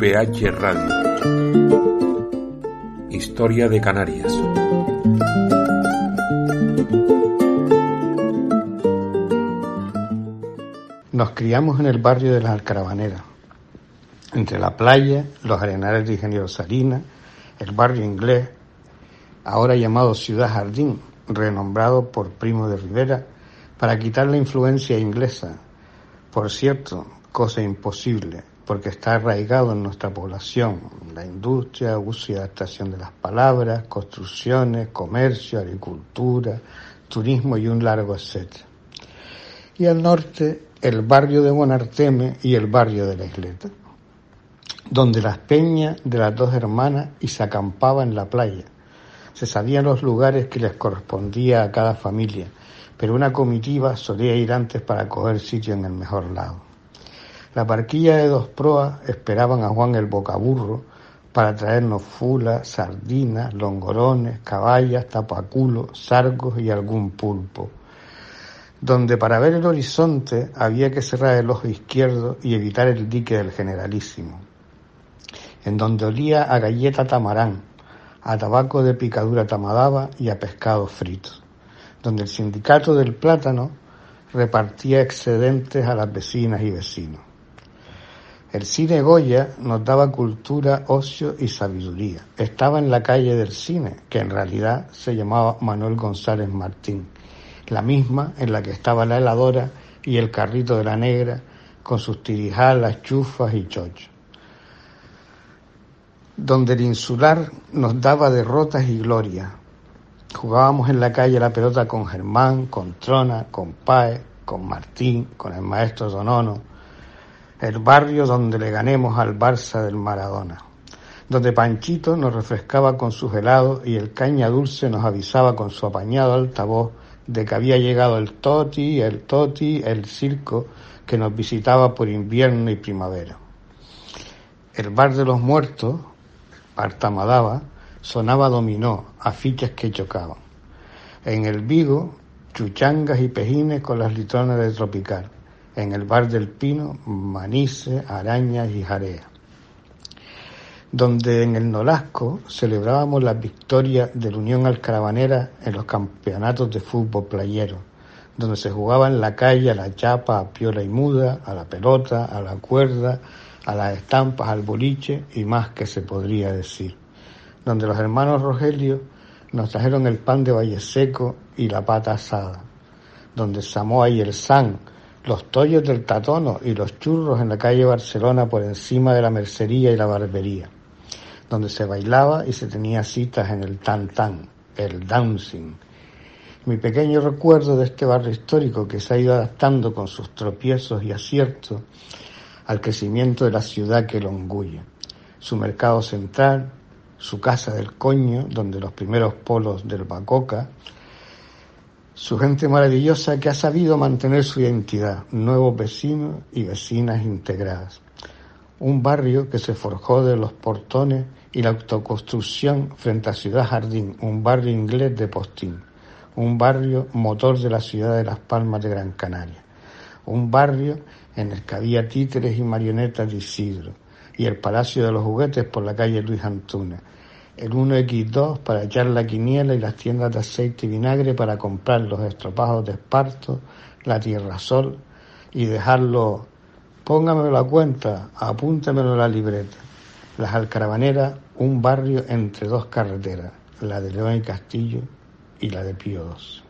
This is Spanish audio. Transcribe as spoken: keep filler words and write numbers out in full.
V H Radio. Historia de Canarias. Nos criamos en el barrio de las Alcarabaneras, entre la playa, los arenales de Ingeniero Salinas, el barrio inglés, ahora llamado Ciudad Jardín, renombrado por Primo de Rivera, para quitar la influencia inglesa. Por cierto, cosa imposible, porque está arraigado en nuestra población, la industria, uso y adaptación de las palabras, construcciones, comercio, agricultura, turismo y un largo etcétera. Y al norte, el barrio de Bonarteme y el barrio de la Isleta, donde las peñas de las dos hermanas y se acampaba en la playa. Se sabían los lugares que les correspondía a cada familia, pero una comitiva solía ir antes para coger sitio en el mejor lado. La barquilla de dos proas esperaban a Juan el Bocaburro para traernos fulas, sardinas, longorones, caballas, tapaculos, sargos y algún pulpo, donde para ver el horizonte había que cerrar el ojo izquierdo y evitar el dique del Generalísimo, en donde olía a galleta tamarán, a tabaco de picadura tamadaba y a pescado frito, donde el sindicato del plátano repartía excedentes a las vecinas y vecinos. El cine Goya nos daba cultura, ocio y sabiduría. Estaba en la calle del cine, que en realidad se llamaba Manuel González Martín, la misma en la que estaba la heladora y el carrito de la negra con sus tirijalas, chufas y chochos, donde el insular nos daba derrotas y gloria. Jugábamos en la calle la pelota con Germán, con Trona, con Páez, con Martín, con el maestro Donono, el barrio donde le ganemos al Barça del Maradona, donde Panchito nos refrescaba con sus helados y el Caña Dulce nos avisaba con su apañado altavoz de que había llegado el Toti, el Toti, el circo que nos visitaba por invierno y primavera. El bar de los muertos, Artamadaba, sonaba dominó, afiches que chocaban. En el Vigo, chuchangas y pejines con las litronas de Tropical. En el bar del Pino, manices, arañas y jareas. Donde en el Nolasco celebrábamos las victorias de la Unión Alcarabanera en los campeonatos de fútbol playero, donde se jugaba en la calle a la chapa, a piola y muda, a la pelota, a la cuerda, a las estampas, al boliche y más que se podría decir. Donde los hermanos Rogelio nos trajeron el pan de Valle Seco y la pata asada. Donde Samoa y el San, los tollos del Tatono y los churros en la calle Barcelona por encima de la mercería y la barbería. Donde se bailaba y se tenía citas en el tan-tan, el dancing. Mi pequeño recuerdo de este barrio histórico que se ha ido adaptando con sus tropiezos y aciertos al crecimiento de la ciudad que lo engulle. Su mercado central, su casa del coño, donde los primeros polos del Bacoca, su gente maravillosa que ha sabido mantener su identidad, nuevos vecinos y vecinas integradas. Un barrio que se forjó de los portones y la autoconstrucción frente a Ciudad Jardín, un barrio inglés de Postín, un barrio motor de la ciudad de Las Palmas de Gran Canaria, un barrio en el que había títeres y marionetas de Isidro, y el Palacio de los Juguetes por la calle Luis Antúnez, el uno equis dos para echar la quiniela y las tiendas de aceite y vinagre para comprar los estropajos de esparto, la tierra sol y dejarlo, póngamelo a la cuenta, apúntemelo en la libreta. Las Alcarabaneras, un barrio entre dos carreteras, la de León y Castillo y la de Pío segundo.